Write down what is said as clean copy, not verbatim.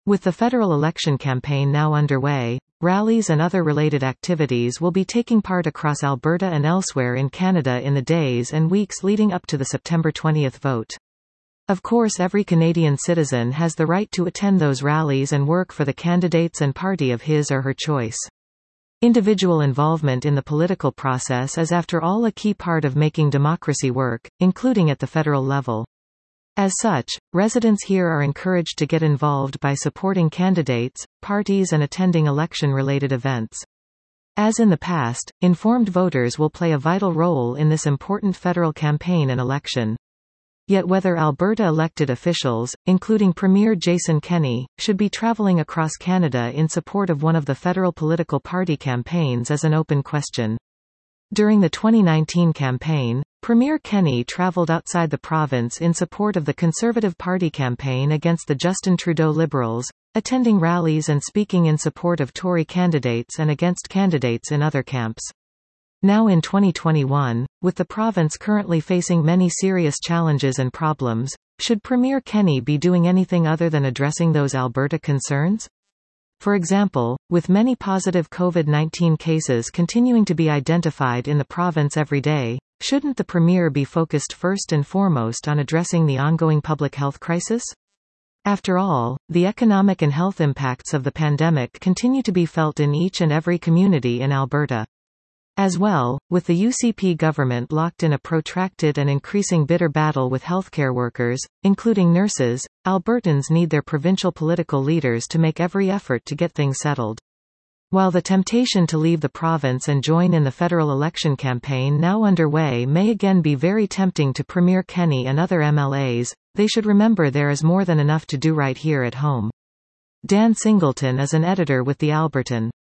With the federal election campaign now underway, rallies and other related activities will be taking part across Alberta and elsewhere in Canada in the days and weeks leading up to the September 20 vote. Of course, every Canadian citizen has the right to attend those rallies and work for the candidates and party of his or her choice. Individual involvement in the political process is after all a key part of making democracy work, including at the federal level. As such, residents here are encouraged to get involved by supporting candidates, parties and attending election-related events. As in the past, informed voters will play a vital role in this important federal campaign and election. Yet whether Alberta elected officials, including Premier Jason Kenney, should be travelling across Canada in support of one of the federal political party campaigns is an open question. During the 2019 campaign, Premier Kenney travelled outside the province in support of the Conservative Party campaign against the Justin Trudeau Liberals, attending rallies and speaking in support of Tory candidates and against candidates in other camps. Now in 2021, with the province currently facing many serious challenges and problems, should Premier Kenney be doing anything other than addressing those Alberta concerns? For example, with many positive COVID-19 cases continuing to be identified in the province every day, shouldn't the Premier be focused first and foremost on addressing the ongoing public health crisis? After all, the economic and health impacts of the pandemic continue to be felt in each and every community in Alberta. As well, with the UCP government locked in a protracted and increasing bitter battle with healthcare workers, including nurses, Albertans need their provincial political leaders to make every effort to get things settled. While the temptation to leave the province and join in the federal election campaign now underway may again be very tempting to Premier Kenney and other MLAs, they should remember there is more than enough to do right here at home. Dan Singleton is an editor with The Albertan.